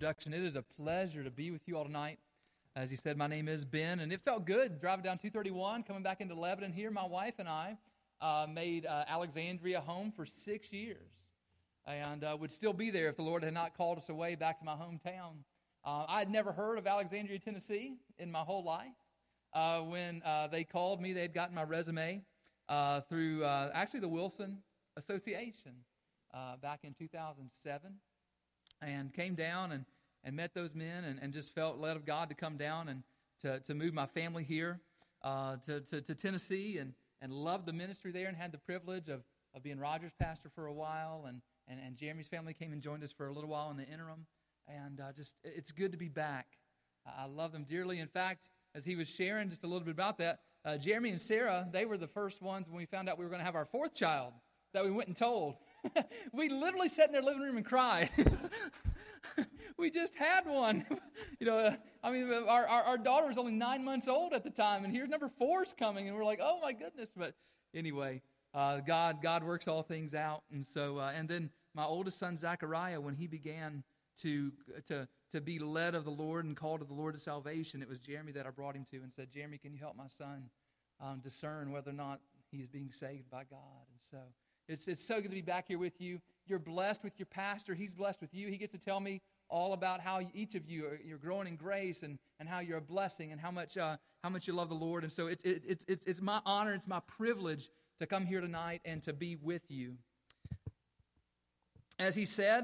introduction. It is a pleasure to be with you all tonight. As he said, my name is Ben, and it felt good driving down 231, coming back into Lebanon here. My wife and I made Alexandria home for 6 years, and would still be there if the Lord had not called us away back to my hometown. I had never heard of Alexandria, Tennessee in my whole life. When they called me, they had gotten my resume through actually the Wilson Association back in 2007. And came down and met those men and just felt led of God to come down and to move my family here to Tennessee and loved the ministry there and had the privilege of being Roger's pastor for a while. And Jeremy's family came and joined us for a little while in the interim. And it's good to be back. I love them dearly. In fact, as he was sharing just a little bit about that, Jeremy and Sarah, they were the first ones when we found out we were going to have our fourth child that we went and told. We literally sat in their living room and cried. We just had one. Our daughter was only 9 months old at the time, and here's number 4's coming, and we're like, oh my goodness. But anyway, God works all things out, and so and then my oldest son Zachariah, when he began to be led of the Lord and called of the Lord to salvation, it was Jeremy that I brought him to and said, Jeremy, can you help my son discern whether or not he's being saved by God? And so it's so good to be back here with you. You're blessed with your pastor. He's blessed with you. He gets to tell me all about how each of you you're growing in grace and how you're a blessing and how much you love the Lord. And so it's my honor, it's my privilege to come here tonight and to be with you. As he said,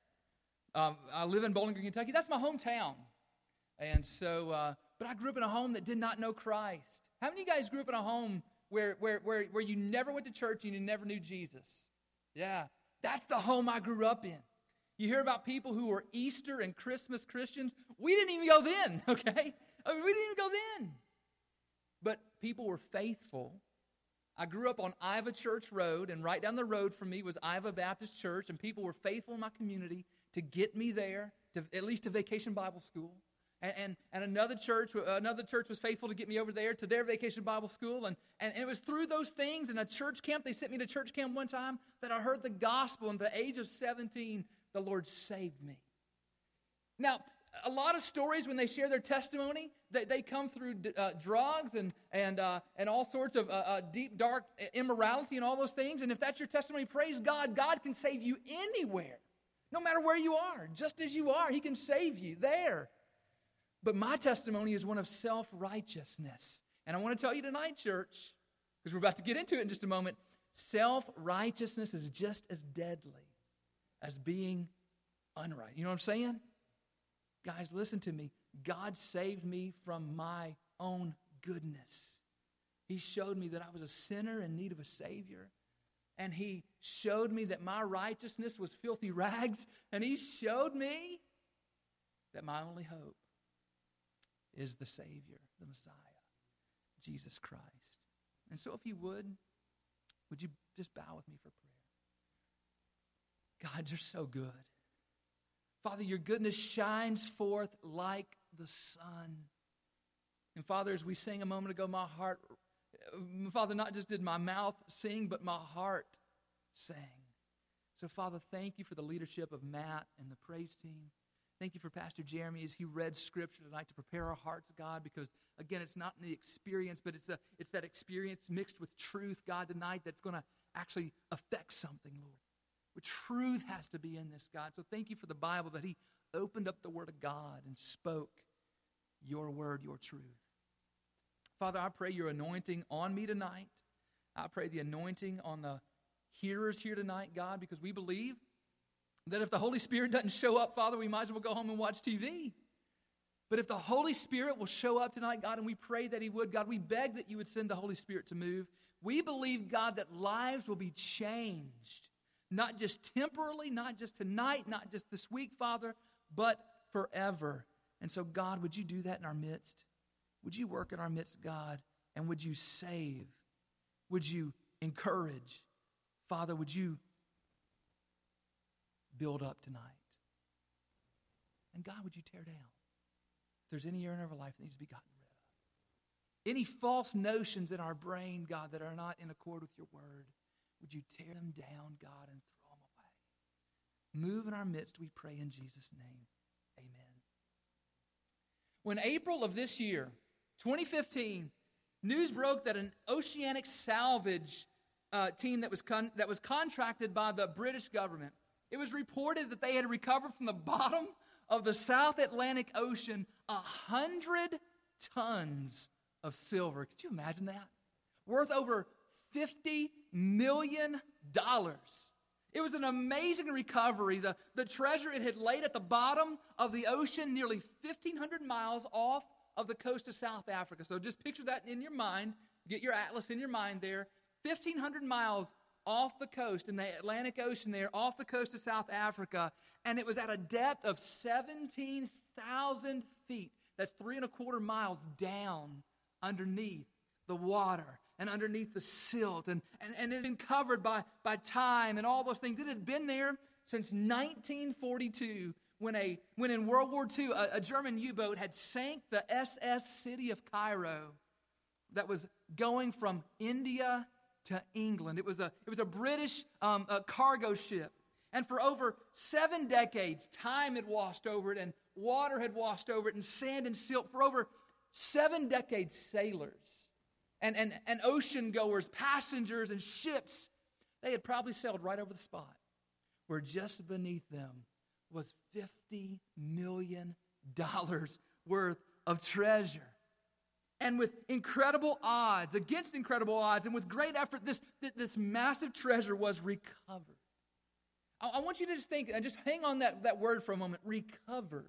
I live in Bowling Green, Kentucky. That's my hometown. And so, but I grew up in a home that did not know Christ. How many of you guys grew up in a home where you never went to church and you never knew Jesus? Yeah, that's the home I grew up in. You hear about people who were Easter and Christmas Christians. We didn't even go then, okay? We didn't even go then. But people were faithful. I grew up on Iva Church Road, and right down the road from me was Iva Baptist Church, and people were faithful in my community to get me there, at least to Vacation Bible School. And another church was faithful to get me over there to their Vacation Bible School. And it was through those things and a church camp. They sent me to church camp one time that I heard the gospel. And at the age of 17, the Lord saved me. Now, a lot of stories when they share their testimony, they come through drugs and all sorts of deep, dark immorality and all those things. And if that's your testimony, praise God. God can save you anywhere, no matter where you are. Just as you are, He can save you there. But my testimony is one of self-righteousness. And I want to tell you tonight, church, because we're about to get into it in just a moment, self-righteousness is just as deadly as being unright. You know what I'm saying? Guys, listen to me. God saved me from my own goodness. He showed me that I was a sinner in need of a Savior. And He showed me that my righteousness was filthy rags. And He showed me that my only hope is the Savior, the Messiah, Jesus Christ. And so if you would you just bow with me for prayer? God, you're so good. Father, your goodness shines forth like the sun. And Father, as we sang a moment ago, my heart, Father, not just did my mouth sing, but my heart sang. So Father, thank you for the leadership of Matt and the praise team. Thank you for Pastor Jeremy as he read Scripture tonight to prepare our hearts, God, because, again, it's not the experience, but it's that experience mixed with truth, God, tonight that's going to actually affect something, Lord. But truth has to be in this, God. So thank you for the Bible that He opened up the Word of God and spoke your word, your truth. Father, I pray your anointing on me tonight. I pray the anointing on the hearers here tonight, God, because we believe that if the Holy Spirit doesn't show up, Father, we might as well go home and watch TV. But if the Holy Spirit will show up tonight, God, and we pray that He would, God, we beg that you would send the Holy Spirit to move. We believe, God, that lives will be changed, not just temporarily, not just tonight, not just this week, Father, but forever. And so, God, would you do that in our midst? Would you work in our midst, God? And would you save? Would you encourage? Father, would you build up tonight? And God, would you tear down? If there's any area in our life that needs to be gotten rid of. Any false notions in our brain, God, that are not in accord with your word, would you tear them down, God, and throw them away? Move in our midst, we pray in Jesus' name. When April of this year, 2015, news broke that an oceanic salvage team that was contracted by the British government, it was reported that they had recovered from the bottom of the South Atlantic Ocean 100 tons of silver. Could you imagine that? Worth over $50 million. It was an amazing recovery. The treasure, it had laid at the bottom of the ocean nearly 1,500 miles off of the coast of South Africa. So just picture that in your mind. Get your atlas in your mind there. 1,500 miles off the coast in the Atlantic Ocean there, off the coast of South Africa. And it was at a depth of 17,000 feet. That's 3.25 miles down underneath the water and underneath the silt. And it had been covered by time and all those things. It had been there since 1942 when in World War II, a German U-boat had sank the SS City of Cairo that was going from India to England. It was a British cargo ship. And for over 7 decades, time had washed over it, and water had washed over it, and sand and silt. For over 7 decades, sailors and ocean goers, passengers and ships, they had probably sailed right over the spot where just beneath them was $50 million worth of treasure. And with incredible odds, against incredible odds, and with great effort, this massive treasure was recovered. I want you to just think, and just hang on that word for a moment, recovered.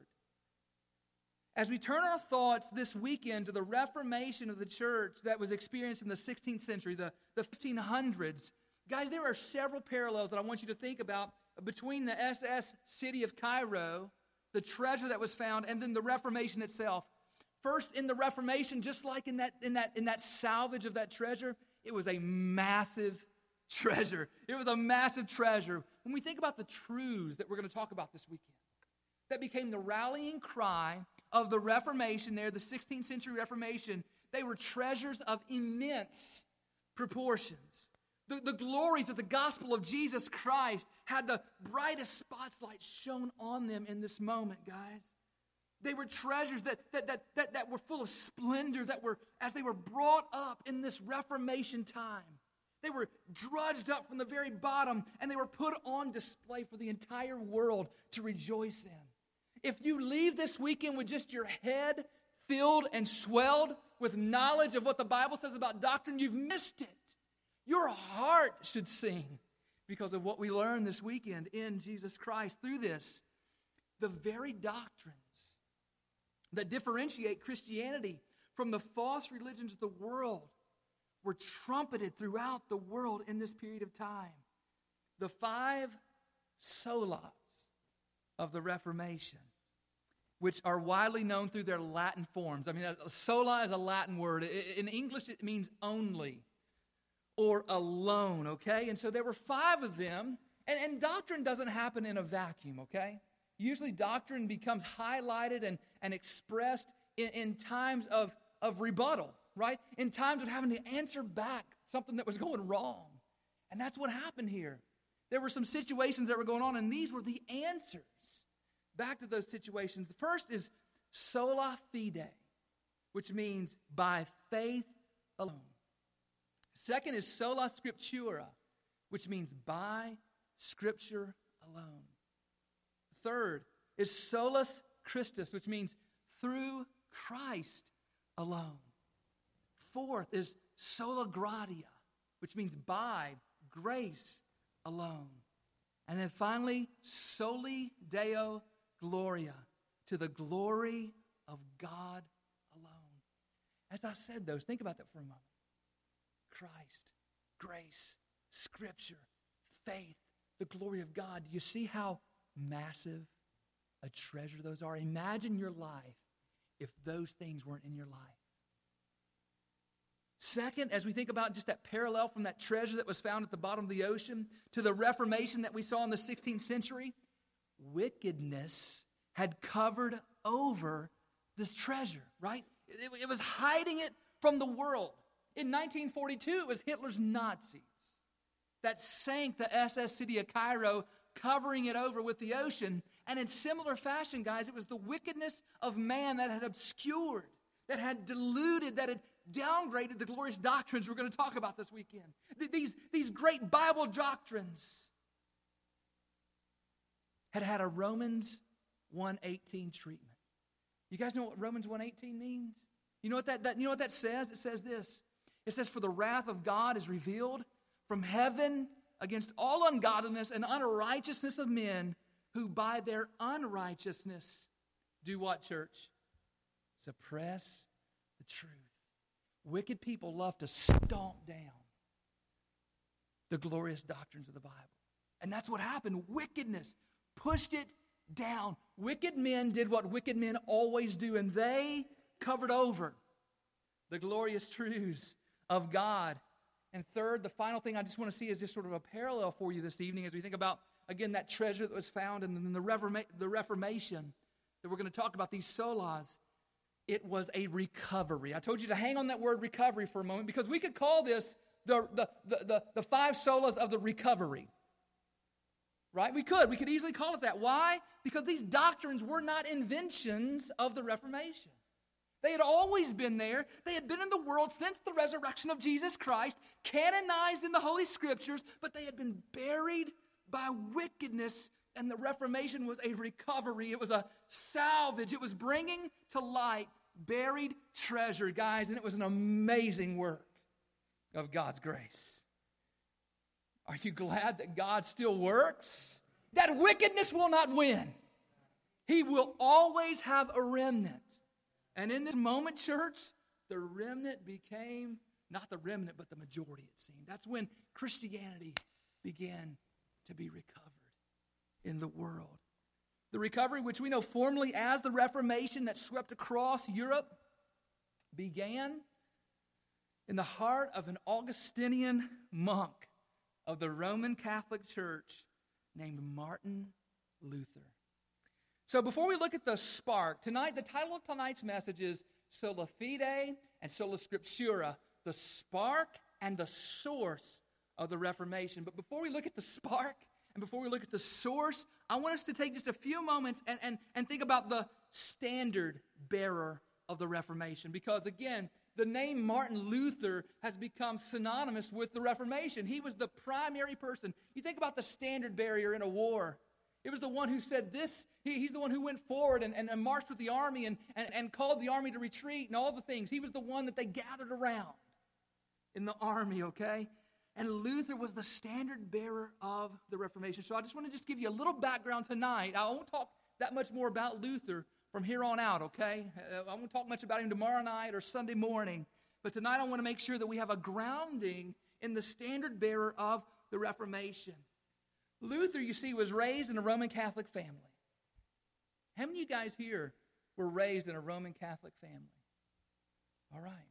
As we turn our thoughts this weekend to the Reformation of the church that was experienced in the 16th century, the 1500s, guys, there are several parallels that I want you to think about between the SS City of Cairo, the treasure that was found, and then the Reformation itself. First, in the Reformation, just like in that salvage of that treasure, it was a massive treasure. It was a massive treasure. When we think about the truths that we're going to talk about this weekend, that became the rallying cry of the Reformation there, the 16th century Reformation, they were treasures of immense proportions. The glories of the gospel of Jesus Christ had the brightest spotlight shone on them in this moment, guys. They were treasures that were full of splendor, as they were brought up in this Reformation time. They were drudged up from the very bottom, and they were put on display for the entire world to rejoice in. If you leave this weekend with just your head filled and swelled with knowledge of what the Bible says about doctrine, you've missed it. Your heart should sing because of what we learned this weekend in Jesus Christ. Through this, the very doctrines that differentiate Christianity from the false religions of the world were trumpeted throughout the world in this period of time. The 5 solas of the Reformation, which are widely known through their Latin forms. I mean, sola is a Latin word. In English, it means only or alone, okay? And so there were 5 of them, and doctrine doesn't happen in a vacuum, okay? Usually doctrine becomes highlighted and expressed in times of rebuttal, right? In times of having to answer back something that was going wrong. And that's what happened here. There were some situations that were going on, and these were the answers back to those situations. The first is sola fide, which means by faith alone. Second is sola scriptura, which means by Scripture alone. Third is solus Christus, which means through Christ alone. Fourth is sola gratia, which means by grace alone. And then finally, soli Deo gloria, to the glory of God alone. As I said those, think about that for a moment. Christ, grace, Scripture, faith, the glory of God. Do you see how massive a treasure those are? Imagine your life if those things weren't in your life. Second, as we think about just that parallel from that treasure that was found at the bottom of the ocean to the Reformation that we saw in the 16th century, wickedness had covered over this treasure, right? It was hiding it from the world. In 1942, it was Hitler's Nazis that sank the SS City of Cairo, covering it over with the ocean. And in similar fashion, guys, it was the wickedness of man that had obscured, that had diluted, that had downgraded the glorious doctrines we're going to talk about this weekend. These great Bible doctrines had a Romans 1:18 treatment. You guys know what Romans 1:18 means? You know what that says? It says this. It says, "For the wrath of God is revealed from heaven against all ungodliness and unrighteousness of men, who by their unrighteousness do what, church? Suppress the truth." Wicked people love to stomp down the glorious doctrines of the Bible. And that's what happened. Wickedness pushed it down. Wicked men did what wicked men always do, and they covered over the glorious truths of God. And third, the final thing I just want to see is just sort of a parallel for you this evening as we think about, again, that treasure that was found in the Reformation that we're going to talk about, these solas. It was a recovery. I told you to hang on that word recovery for a moment, because we could call this the five solas of the recovery. Right? We could easily call it that. Why? Because these doctrines were not inventions of the Reformation. They had always been there. They had been in the world since the resurrection of Jesus Christ, canonized in the Holy Scriptures, but they had been buried by wickedness, and the Reformation was a recovery. It was a salvage. It was bringing to light buried treasure, guys, and it was an amazing work of God's grace. Are you glad that God still works? That wickedness will not win. He will always have a remnant. And in this moment, church, the remnant became not the remnant, but the majority, it seemed. That's when Christianity began to be recovered in the world. The recovery, which we know formally as the Reformation that swept across Europe, began in the heart of an Augustinian monk of the Roman Catholic Church named Martin Luther. So before we look at the spark, tonight, the title of tonight's message is Sola Fide and Sola Scriptura, the spark and the source of the Reformation. But before we look at the spark and before we look at the source, I want us to take just a few moments and think about the standard bearer of the Reformation. Because again, the name Martin Luther has become synonymous with the Reformation. He was the primary person. You think about the standard bearer in a war. It was the one who said this. He's the one who went forward and marched with the army and called the army to retreat and all the things. He was the one that they gathered around in the army, okay? And Luther was the standard bearer of the Reformation. So I just want to give you a little background tonight. I won't talk that much more about Luther from here on out, okay? I won't talk much about him tomorrow night or Sunday morning. But tonight I want to make sure that we have a grounding in the standard bearer of the Reformation. Luther, you see, was raised in a Roman Catholic family. How many of you guys here were raised in a Roman Catholic family? All right.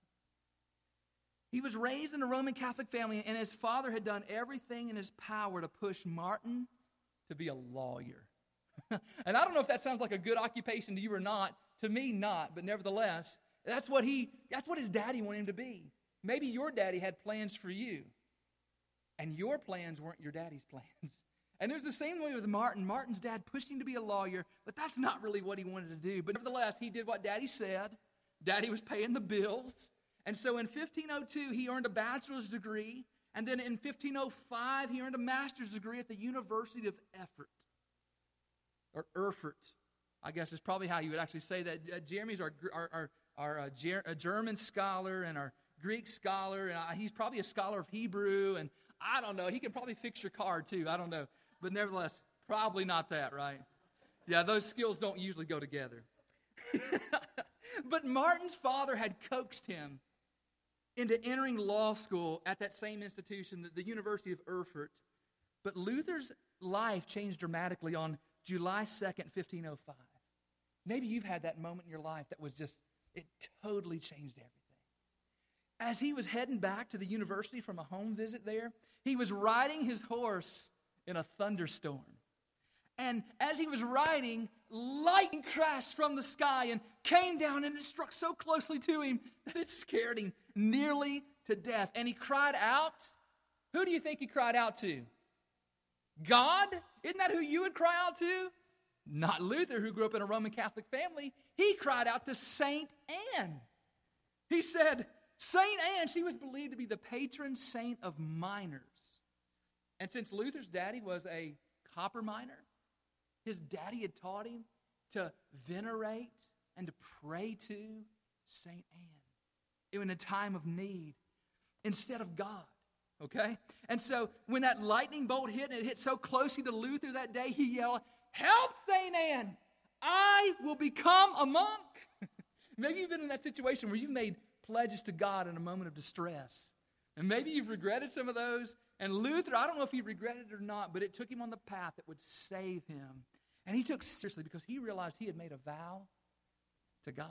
He was raised in a Roman Catholic family, and his father had done everything in his power to push Martin to be a lawyer. And I don't know if that sounds like a good occupation to you or not. To me, not. But nevertheless, that's what his daddy wanted him to be. Maybe your daddy had plans for you, and your plans weren't your daddy's plans. And it was the same way with Martin. Martin's dad pushed him to be a lawyer, but that's not really what he wanted to do. But nevertheless, he did what Daddy said. Daddy was paying the bills. And so in 1502, he earned a bachelor's degree. And then in 1505, he earned a master's degree at the University of Erfurt. I guess is probably how you would actually say that. Jeremy's our German scholar and our Greek scholar. And he's probably a scholar of Hebrew. And I don't know. He can probably fix your car too. I don't know. But nevertheless, probably not that, right? Yeah, those skills don't usually go together. But Martin's father had coaxed him into entering law school at that same institution, the University of Erfurt. But Luther's life changed dramatically on July 2nd, 1505. Maybe you've had that moment in your life that was just, it totally changed everything. As he was heading back to the university from a home visit there, he was riding his horse in a thunderstorm. And as he was riding, lightning crashed from the sky and came down, and it struck so closely to him that it scared him nearly to death. And he cried out. Who do you think he cried out to? God? Isn't that who you would cry out to? not Luther, who grew up in a Roman Catholic family. He cried out to Saint Anne. He said, Saint Anne, she was believed to be the patron saint of miners. And since Luther's daddy was a copper miner, his daddy had taught him to venerate and to pray to Saint Anne in a time of need instead of God. Okay? And so when that lightning bolt hit, and it hit so closely to Luther that day, he yelled, "Help, Saint Anne! I will become a monk." Maybe you've been in that situation where you've made pledges to God in a moment of distress. And maybe you've regretted some of those. And Luther, I don't know if he regretted it or not, but it took him on the path that would save him. And he took it seriously because he realized he had made a vow to God.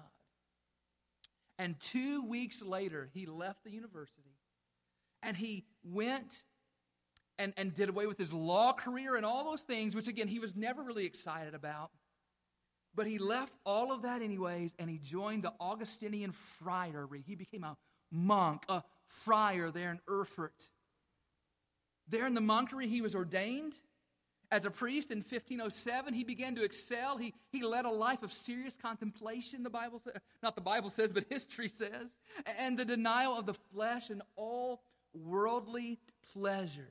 And 2 weeks later, he left the university. And he went and did away with his law career and all those things, which, again, he was never really excited about. But he left all of that anyways, and he joined the Augustinian friary. He became a monk, a friar there in Erfurt. There in the monkery, he was ordained as a priest in 1507. He began to excel. He led a life of serious contemplation, the Bible says. Not the Bible says, but history says. And the denial of the flesh and all worldly pleasures.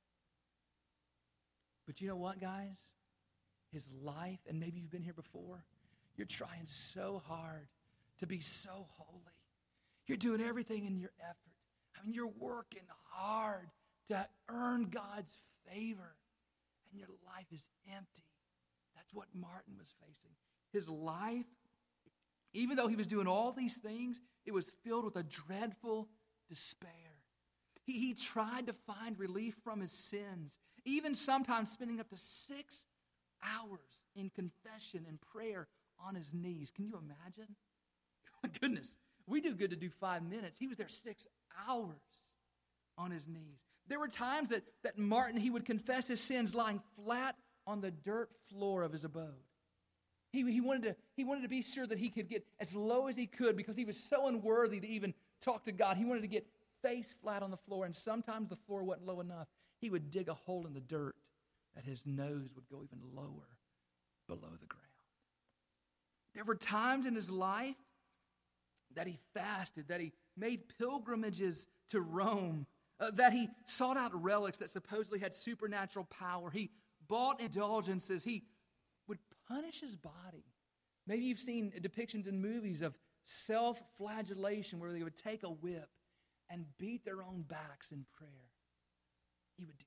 But you know what, guys? His life, and maybe you've been here before, you're trying so hard to be so holy. You're doing everything in your effort. I mean, you're working hard to earn God's favor, and your life is empty. That's what Martin was facing. His life, even though he was doing all these things, it was filled with a dreadful despair. He tried to find relief from his sins, even sometimes spending up to 6 hours in confession and prayer on his knees. Can you imagine? My goodness, we do good to do 5 minutes. He was there 6 hours on his knees. There were times that Martin, he would confess his sins lying flat on the dirt floor of his abode. He wanted to be sure that he could get as low as he could because he was so unworthy to even talk to God. He wanted to get face flat on the floor, and sometimes the floor wasn't low enough. He would dig a hole in the dirt that his nose would go even lower below the ground. There were times in his life that he fasted, that he made pilgrimages to Rome, that he sought out relics that supposedly had supernatural power. He bought indulgences. He would punish his body. Maybe you've seen depictions in movies of self-flagellation where they would take a whip and beat their own backs in prayer. He would do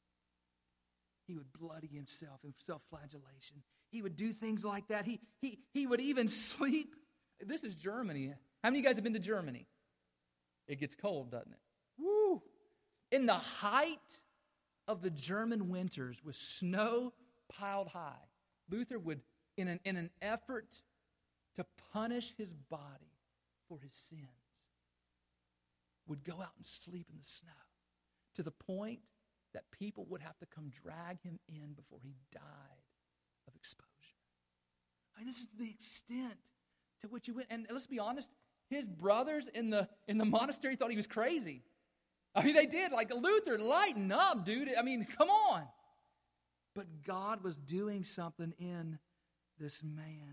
that. He would bloody himself in self-flagellation. He would do things like that. He would even sleep. This is Germany. How many of you guys have been to Germany? It gets cold, doesn't it? Woo! In the height of the German winters with snow piled high, Luther would, in an effort to punish his body for his sins, would go out and sleep in the snow to the point that people would have to come drag him in before he died of exposure. I mean, this is the extent to which he went. And let's be honest, his brothers in the monastery thought he was crazy. I mean, they did. Like, Luther, lighten up, dude. I mean, come on. But God was doing something in this man.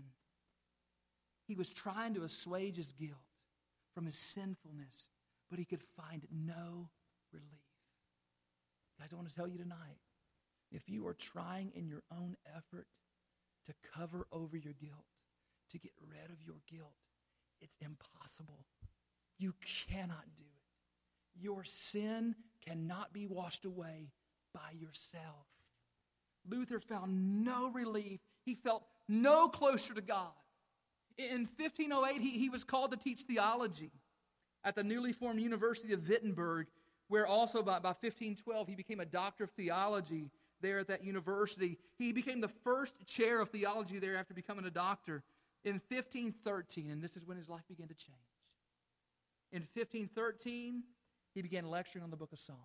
He was trying to assuage his guilt from his sinfulness, but he could find no relief. Guys, I want to tell you tonight, if you are trying in your own effort to cover over your guilt, to get rid of your guilt, it's impossible. You cannot do it. Your sin cannot be washed away by yourself. Luther found no relief. He felt no closer to God. In 1508, he was called to teach theology at the newly formed University of Wittenberg, where also by 1512 he became a doctor of theology there at that university. He became the first chair of theology there after becoming a doctor in 1513, and this is when his life began to change. In 1513, he began lecturing on the book of Psalms.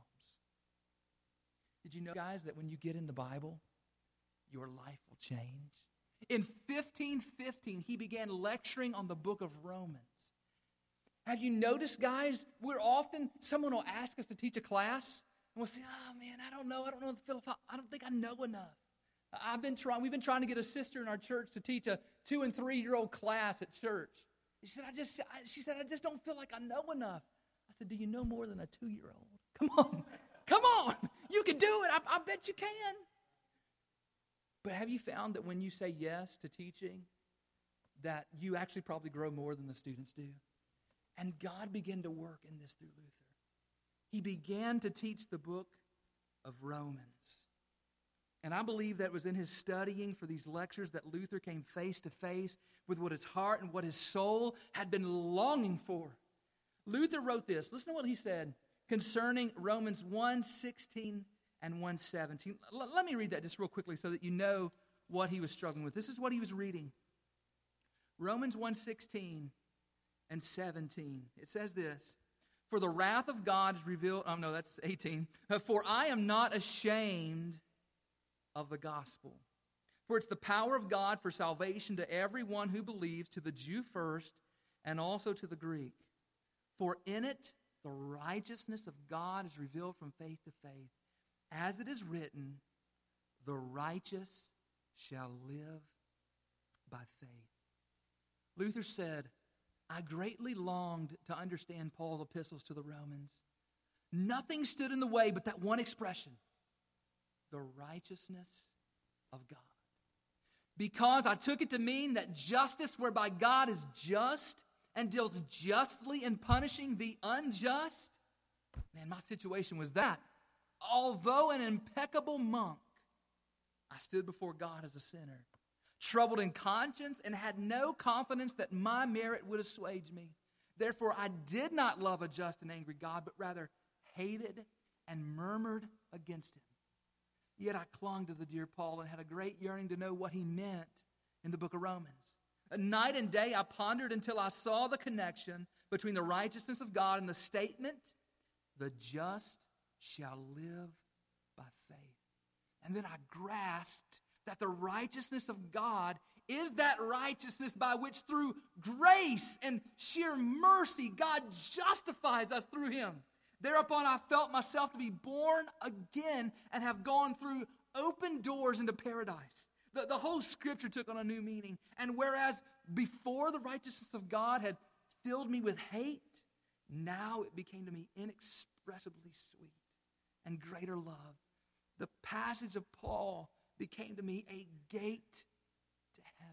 Did you know, guys, that when you get in the Bible, your life will change? In 1515, he began lecturing on the book of Romans. Have you noticed, guys, someone will ask us to teach a class, and we'll say, oh man, I don't know, Philip, I don't think I know enough. We've been trying to get a sister in our church to teach a 2- and 3-year-old class at church. She said, I just don't feel like I know enough. I said, do you know more than a 2-year-old? Come on. You can do it. I bet you can. But have you found that when you say yes to teaching, that you actually probably grow more than the students do? And God began to work in this through Luther. He began to teach the book of Romans. And I believe that it was in his studying for these lectures that Luther came face to face with what his heart and what his soul had been longing for. Luther wrote this. Listen to what he said concerning Romans 1:16 and 1:17. Let me read that just real quickly so that you know what he was struggling with. This is what he was reading. Romans 1:16 and 17. It says this. For the wrath of God is revealed. Oh, no, that's 18. For I am not ashamed of the gospel. For it's the power of God for salvation to everyone who believes, to the Jew first, and also to the Greek. For in it the righteousness of God is revealed from faith to faith. As it is written, the righteous shall live by faith. Luther said, I greatly longed to understand Paul's epistles to the Romans. Nothing stood in the way but that one expression, the righteousness of God. Because I took it to mean that justice whereby God is just and deals justly in punishing the unjust. Man, my situation was that. Although an impeccable monk, I stood before God as a sinner, troubled in conscience and had no confidence that my merit would assuage me. Therefore, I did not love a just and angry God, but rather hated and murmured against him. Yet I clung to the dear Paul and had a great yearning to know what he meant in the book of Romans. Night and day I pondered until I saw the connection between the righteousness of God and the statement, the just shall live by faith. And then I grasped that the righteousness of God is that righteousness by which through grace and sheer mercy God justifies us through him. Thereupon I felt myself to be born again and have gone through open doors into paradise. The whole scripture took on a new meaning. And whereas before the righteousness of God had filled me with hate, now it became to me inexpressibly sweet and greater love. The passage of Paul became to me a gate to heaven.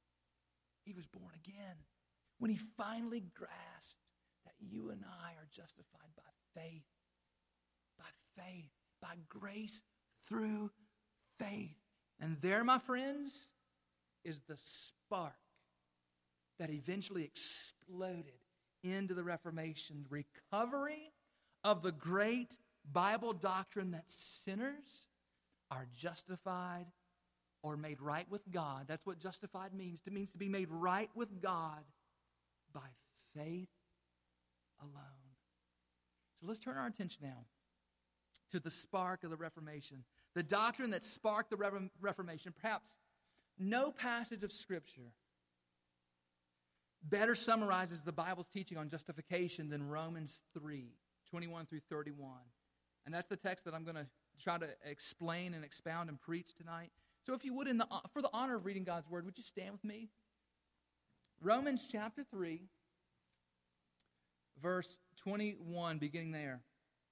He was born again when he finally grasped that you and I are justified by faith, by grace through faith. And there, my friends, is the spark that eventually exploded into the Reformation, recovery of the great Bible doctrine that sinners are justified or made right with God. That's what justified means. It means to be made right with God by faith alone. So let's turn our attention now to the spark of the Reformation. The doctrine that sparked the Reformation. Perhaps no passage of Scripture better summarizes the Bible's teaching on justification than Romans 3:21 through 31. And that's the text that I'm going to try to explain and expound and preach tonight. So if you would, for the honor of reading God's Word, would you stand with me? Romans chapter 3, verse 21, beginning there.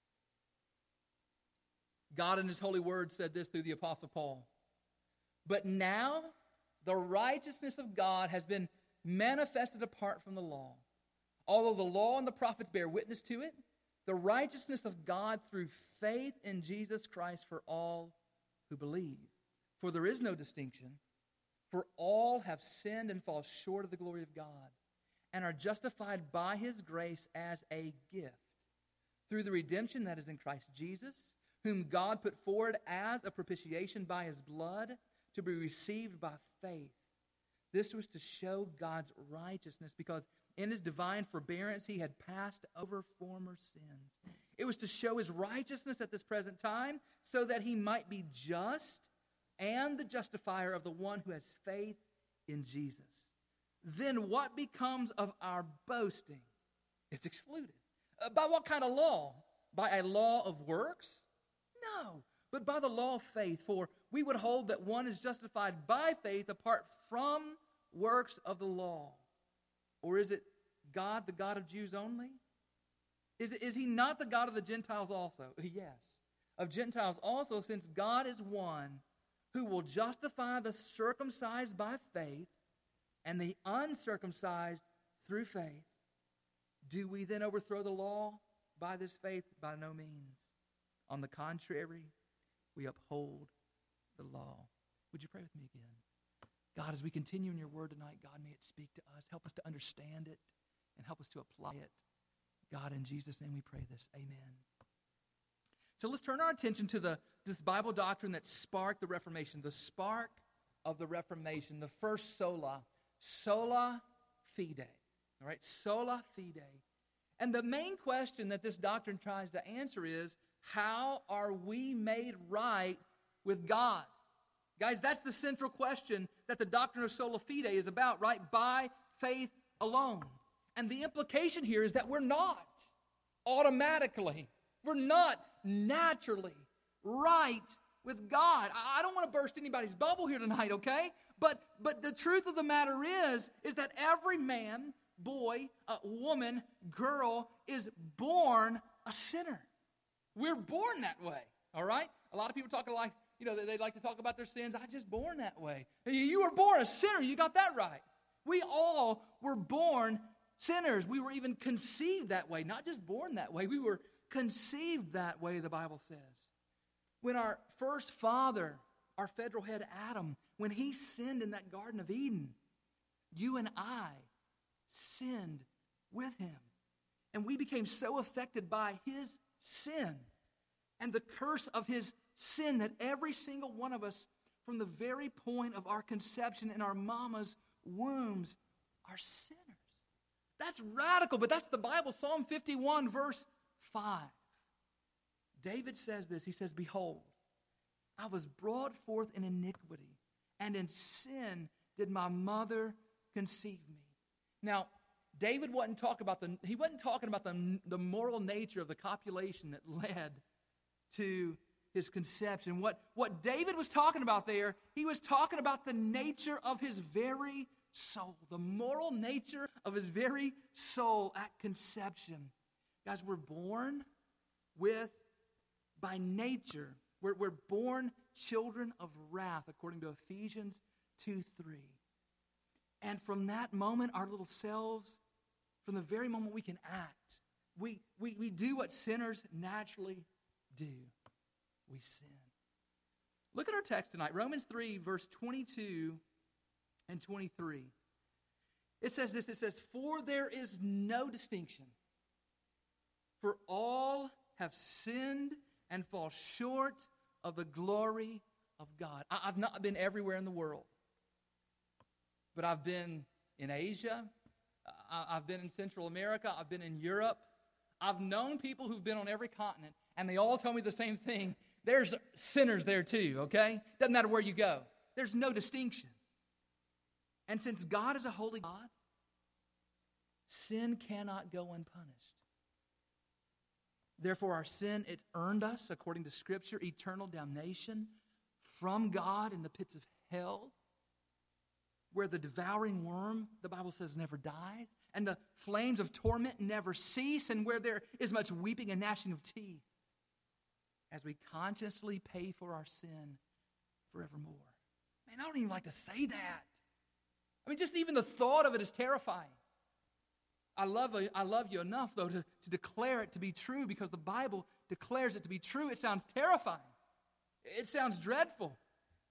God in His holy word said this through the Apostle Paul. But now the righteousness of God has been manifested apart from the law. Although the law and the prophets bear witness to it, the righteousness of God through faith in Jesus Christ for all who believe. For there is no distinction, for all have sinned and fall short of the glory of God, and are justified by His grace as a gift, through the redemption that is in Christ Jesus, whom God put forward as a propitiation by His blood, to be received by faith. This was to show God's righteousness, because in His divine forbearance He had passed over former sins. It was to show His righteousness at this present time, so that He might be just and the justifier of the one who has faith in Jesus. Then what becomes of our boasting? It's excluded. By what kind of law? By a law of works? No, but by the law of faith. For we would hold that one is justified by faith apart from works of the law. Or is it God, the God of Jews only? Is he not the God of the Gentiles also? Yes, of Gentiles also, since God is one who will justify the circumcised by faith and the uncircumcised through faith. Do we then overthrow the law by this faith? By no means. On the contrary, we uphold the law. Would you pray with me again? God, as we continue in your word tonight, God, may it speak to us. Help us to understand it and help us to apply it. God, in Jesus' name we pray this. Amen. So let's turn our attention to this Bible doctrine that sparked the Reformation, the spark of the Reformation, the first sola fide. All right, sola fide. And the main question that this doctrine tries to answer is, how are we made right with God? Guys, that's the central question that the doctrine of sola fide is about, right? By faith alone. And the implication here is that we're not automatically, we're not naturally right with God. I don't want to burst anybody's bubble here tonight, okay? But the truth of the matter is that every man, boy, woman, girl is born a sinner. We're born that way, all right? A lot of people talk like, they like to talk about their sins. I just born that way. You were born a sinner. You got that right. We all were born sinners. We were even conceived that way. Not just born that way. We were conceived that way, the Bible says. When our first father, our federal head Adam, when he sinned in that Garden of Eden, you and I sinned with him. And we became so affected by his sin and the curse of his sin that every single one of us, from the very point of our conception in our mama's wombs, are sinners. That's radical, but that's the Bible. Psalm 51, verse 5. David says this. He says, "Behold, I was brought forth in iniquity, and in sin did my mother conceive me." Now, David wasn't talking about the moral nature of the copulation that led to his conception. What David was talking about there, he was talking about the nature of his very soul, the moral nature of his very soul at conception. Guys, we're born by nature, we're born children of wrath, according to Ephesians 2:3. And from that moment, our little selves, from the very moment we can act, we do what sinners naturally do. We sin. Look at our text tonight, Romans 3, verse 22 and 23. It says this, it says, "For there is no distinction, for all have sinned and fall short of the glory of God." I've not been everywhere in the world, but I've been in Asia, I've been in Central America, I've been in Europe. I've known people who've been on every continent, and they all tell me the same thing. There's sinners there too, okay? Doesn't matter where you go. There's no distinction. And since God is a holy God, sin cannot go unpunished. Therefore, our sin, it's earned us, according to Scripture, eternal damnation from God in the pits of hell, where the devouring worm, the Bible says, never dies, and the flames of torment never cease, and where there is much weeping and gnashing of teeth, as we consciously pay for our sin forevermore. Man, I don't even like to say that. I mean, just even the thought of it is terrifying. I love you enough, though, to declare it to be true, because the Bible declares it to be true. It sounds terrifying. It sounds dreadful.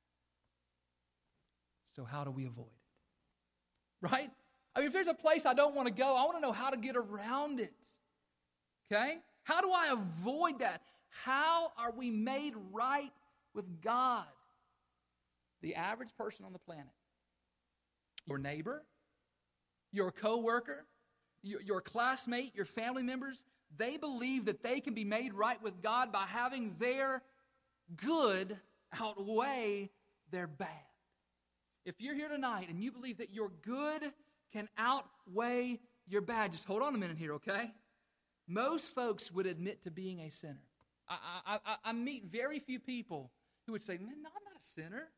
So how do we avoid it? Right? I mean, if there's a place I don't want to go, I want to know how to get around it. Okay? How do I avoid that? How are we made right with God? The average person on the planet, your neighbor, your coworker, your classmate, your family members, they believe that they can be made right with God by having their good outweigh their bad. If you're here tonight and you believe that your good can outweigh your bad, just hold on a minute here, okay? Most folks would admit to being a sinner. I meet very few people who would say, man, no, I'm not a sinner.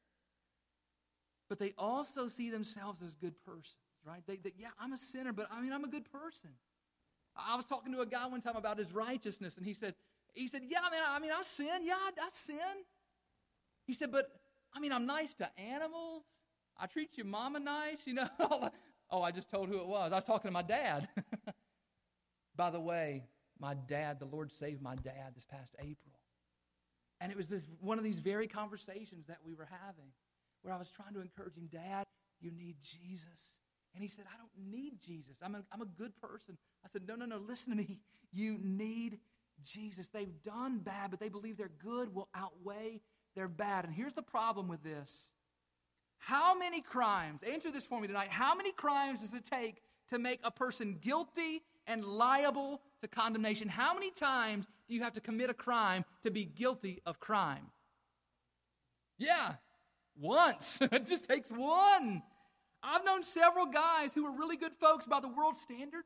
But they also see themselves as good persons, right? Yeah, I'm a sinner, but I mean, I'm a good person. I was talking to a guy one time about his righteousness, and he said, yeah, man, I mean, I sin. Yeah, I sin. He said, but, I mean, I'm nice to animals. I treat your mama nice, you know. Oh, I just told who it was. I was talking to my dad. By the way, my dad, the Lord saved my dad this past April. And it was one of these very conversations that we were having where I was trying to encourage him, Dad, you need Jesus. And he said, I don't need Jesus. I'm a good person. I said, no, listen to me. You need Jesus. They've done bad, but they believe their good will outweigh their bad. And here's the problem with this. How many crimes, answer this for me tonight, how many crimes does it take to make a person guilty and liable to condemnation? How many times do you have to commit a crime to be guilty of crime? Yeah, once. It just takes one. I've known several guys who were really good folks by the world's standards,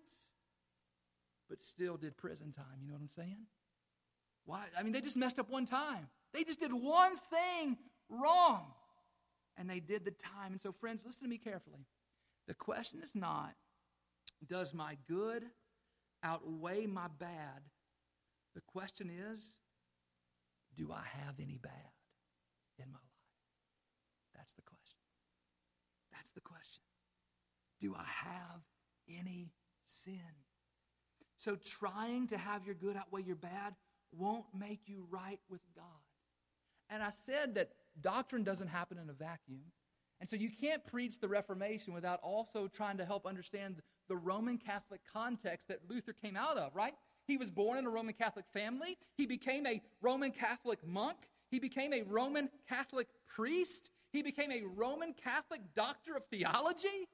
but still did prison time. You know what I'm saying? Why? I mean, they just messed up one time. They just did one thing wrong, and they did the time. And so, friends, listen to me carefully. The question is not, does my good outweigh my bad? The question is, do I have any bad in my life? That's the question. That's the question. Do I have any sin? So trying to have your good outweigh your bad won't make you right with God. And I said that doctrine doesn't happen in a vacuum. And so you can't preach the Reformation without also trying to help understand the Roman Catholic context that Luther came out of, right? He was born in a Roman Catholic family. He became a Roman Catholic monk. He became a Roman Catholic priest. He became a Roman Catholic doctor of theology,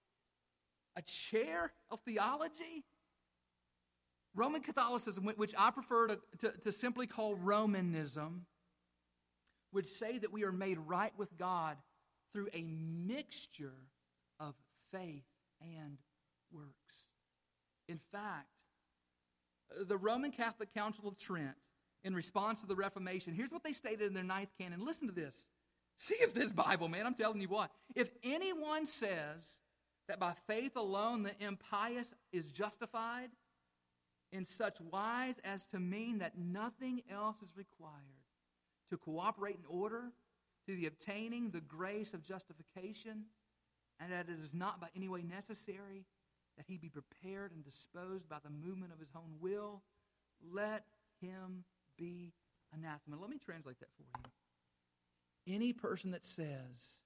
a chair of theology. Roman Catholicism, which I prefer to simply call Romanism, would say that we are made right with God through a mixture of faith and works. In fact, the Roman Catholic Council of Trent, in response to the Reformation, here's what they stated in their ninth canon. Listen to this. See if this Bible, man, I'm telling you what. If anyone says that by faith alone the impious is justified in such wise as to mean that nothing else is required to cooperate in order to the obtaining the grace of justification, and that it is not by any way necessary that he be prepared and disposed by the movement of his own will, let him be anathema. Let me translate that for you. Any person that says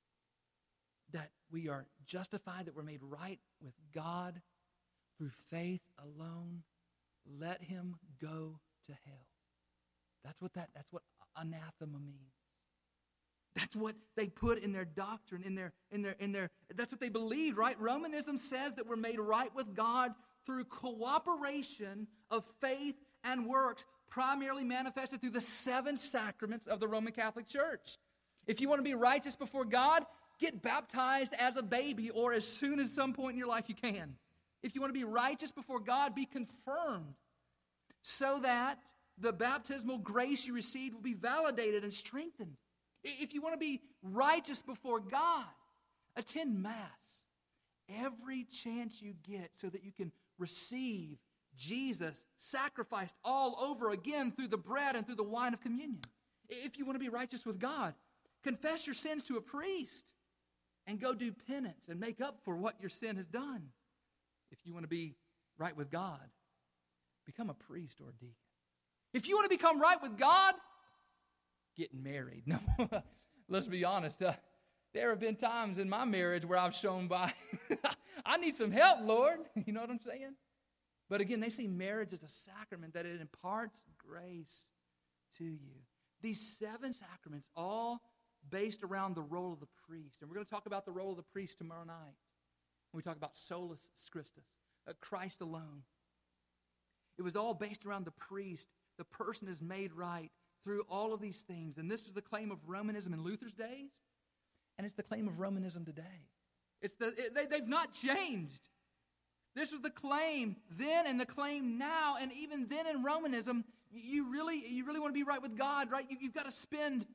that we are justified, that we're made right with God through faith alone, let him go to hell. That's what anathema means. That's what they put in their doctrine, in their that's what they believe, right? Romanism says that we're made right with God through cooperation of faith and works, primarily manifested through the 7 sacraments of the Roman Catholic Church. If you want to be righteous before God, get baptized as a baby or as soon as some point in your life you can. If you want to be righteous before God, be confirmed so that the baptismal grace you received will be validated and strengthened. If you want to be righteous before God, attend Mass every chance you get so that you can receive Jesus sacrificed all over again through the bread and through the wine of communion. If you want to be righteous with God, confess your sins to a priest and go do penance and make up for what your sin has done. If you want to be right with God, become a priest or a deacon. If you want to become right with God, get married. No, let's be honest. There have been times in my marriage where I've shown by, I need some help, Lord. You know what I'm saying? But again, they see marriage as a sacrament, that it imparts grace to you. These 7 sacraments, all based around the role of the priest. And we're going to talk about the role of the priest tomorrow night when we talk about solus Christus, Christ alone. It was all based around the priest. The person is made right through all of these things. And this was the claim of Romanism in Luther's days, and it's the claim of Romanism today. They've not changed. This was the claim then and the claim now, and even then in Romanism, you really want to be right with God, right? You've got to spend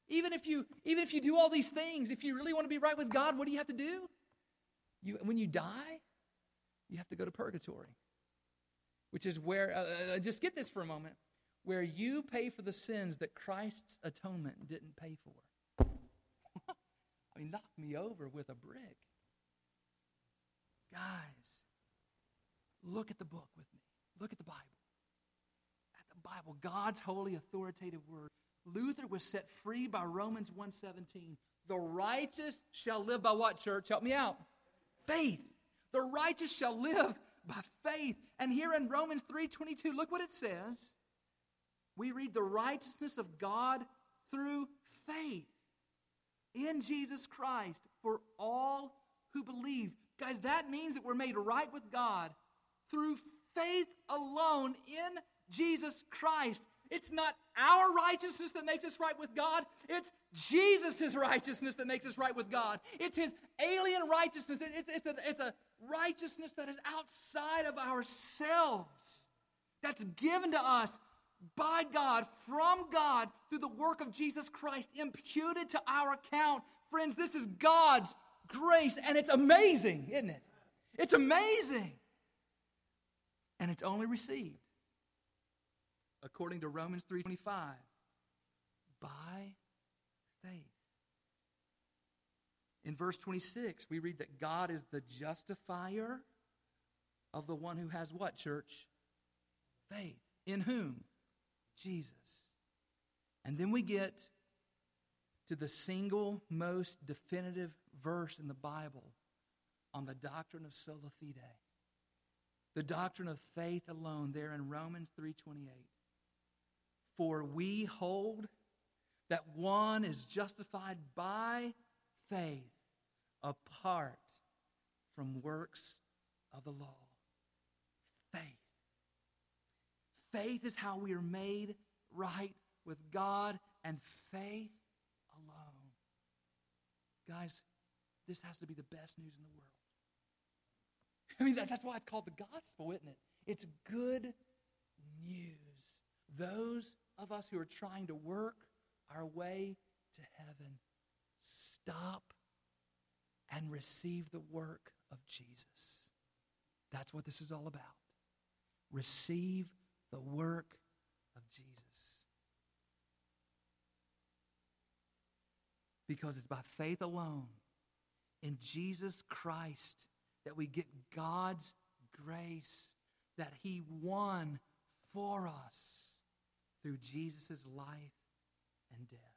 Even if you do all these things, if you really want to be right with God, what do you have to do? When you die, you have to go to purgatory, which is where, just get this for a moment, where you pay for the sins that Christ's atonement didn't pay for. I mean, knock me over with a brick. Guys, look at the book with me. Look at the Bible. At the Bible, God's holy, authoritative word. Luther was set free by Romans 1:17. The righteous shall live by what, church? Help me out. Faith. The righteous shall live by faith. And here in Romans 3:22, look what it says. We read the righteousness of God through faith in Jesus Christ for all who believe. Guys, that means that we're made right with God through faith alone in Jesus Christ. It's not our righteousness that makes us right with God. It's Jesus' righteousness that makes us right with God. It's His alien righteousness. It's a righteousness that is outside of ourselves. That's given to us by God, from God, through the work of Jesus Christ, imputed to our account. Friends, this is God's grace, and it's amazing, isn't it? It's amazing. And it's only received, according to Romans 3:25, by faith. In verse 26, we read that God is the justifier of the one who has what, church? Faith. In whom? Jesus. And then we get to the single most definitive verse in the Bible on the doctrine of sola fide. The doctrine of faith alone, there in Romans 3:28. For we hold that one is justified by faith apart from works of the law. Faith. Faith is how we are made right with God, and faith alone. Guys, this has to be the best news in the world. I mean, that's why it's called the gospel, isn't it? It's good news. Those of us who are trying to work our way to heaven, stop and receive the work of Jesus. That's what this is all about. Receive the work of Jesus. Because it's by faith alone in Jesus Christ that we get God's grace that He won for us through Jesus' life and death.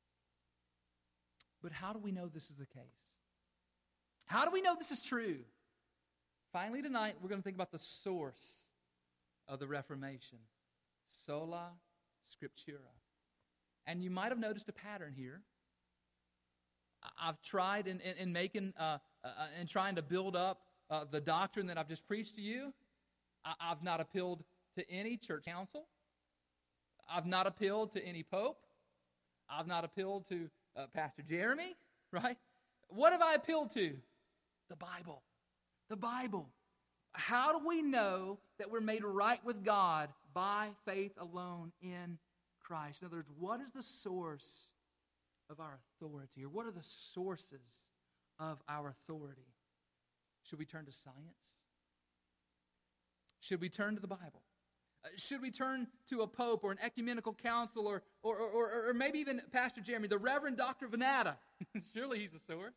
But how do we know this is the case? How do we know this is true? Finally, tonight, we're going to think about the source of the Reformation. Sola Scriptura. And you might have noticed a pattern here. I've tried in making and trying to build up the doctrine that I've just preached to you. I've not appealed to any church council. I've not appealed to any pope. I've not appealed to Pastor Jeremy, right? What have I appealed to? The Bible. The Bible. How do we know that we're made right with God by faith alone in Christ? In other words, what is the source of our authority? Or what are the sources of our authority? Should we turn to science? Should we turn to the Bible? Should we turn to a pope or an ecumenical council or maybe even Pastor Jeremy, the Reverend Dr. Venata? Surely he's the source.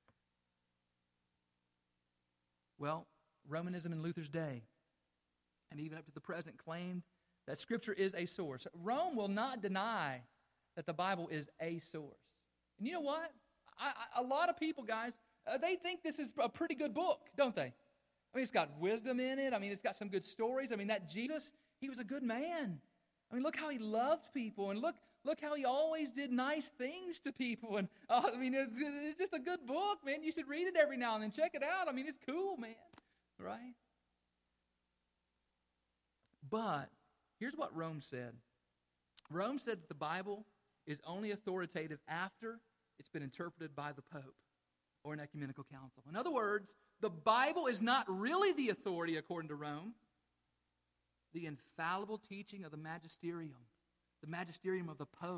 Well, Romanism in Luther's day, and even up to the present, claimed that Scripture is a source. Rome will not deny that the Bible is a source. And you know what? A lot of people, guys, they think this is a pretty good book, don't they? I mean, it's got wisdom in it. I mean, it's got some good stories. I mean, that Jesus, he was a good man. I mean, look how he loved people, and look how he always did nice things to people. And I mean, it's just a good book, man. You should read it every now and then. Check it out. I mean, it's cool, man. Right? But here's what Rome said. Rome said that the Bible is only authoritative after it's been interpreted by the Pope or an ecumenical council. In other words, the Bible is not really the authority, according to Rome. The infallible teaching of the magisterium of the Pope,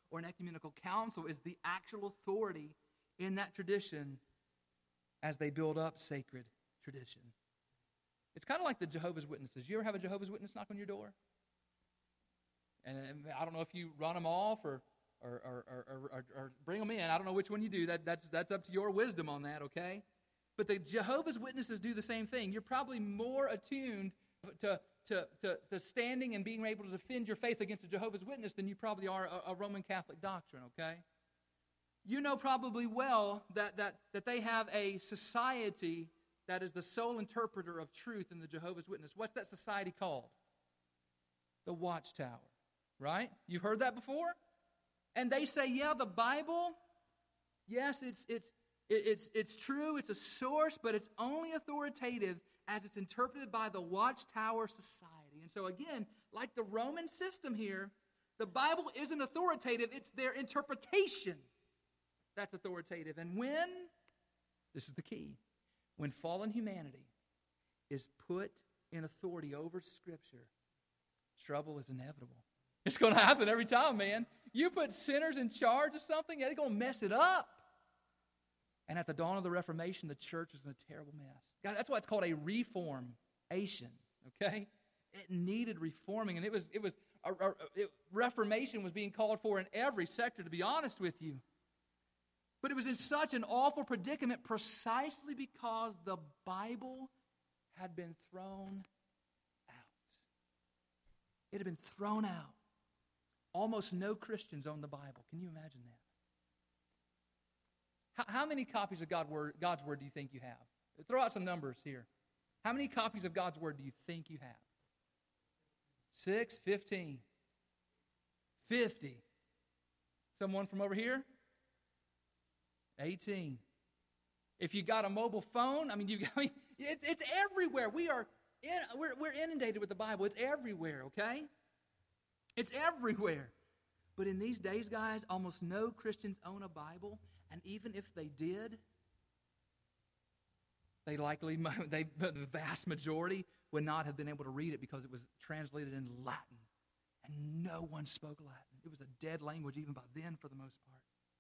or an ecumenical council is the actual authority in that tradition as they build up sacred tradition. It's kind of like the Jehovah's Witnesses. You ever have a Jehovah's Witness knock on your door? And I don't know if you run them off or bring them in. I don't know which one you do. That's up to your wisdom on that, okay? But the Jehovah's Witnesses do the same thing. You're probably more attuned to standing and being able to defend your faith against a Jehovah's Witness than you probably are a Roman Catholic doctrine, okay? You know probably well that they have a society that is the sole interpreter of truth in the Jehovah's Witness. What's that society called? The Watchtower, right? You've heard that before? And they say, yeah, the Bible, yes, it's true, it's a source, but it's only authoritative as it's interpreted by the Watchtower Society. And so again, like the Roman system here, the Bible isn't authoritative, it's their interpretation that's authoritative. And this is the key, when fallen humanity is put in authority over Scripture, trouble is inevitable. It's going to happen every time, man. You put sinners in charge of something, they're going to mess it up. And at the dawn of the Reformation, the church was in a terrible mess. God, that's why it's called a reformation, okay? It needed reforming, and Reformation was being called for in every sector, to be honest with you. But it was in such an awful predicament precisely because the Bible had been thrown out. It had been thrown out. Almost no Christians own the Bible. Can you imagine that? How many copies of God's Word do you think you have? Throw out some numbers here. How many copies of God's Word do you think you have? 6, 15, 50. Someone from over here? 18. If you got a mobile phone, it's everywhere. We're inundated with the Bible. It's everywhere, okay? It's everywhere. But in these days, guys, almost no Christians own a Bible, and even if they did, the vast majority would not have been able to read it because it was translated in Latin, and no one spoke Latin. It was a dead language even by then for the most part.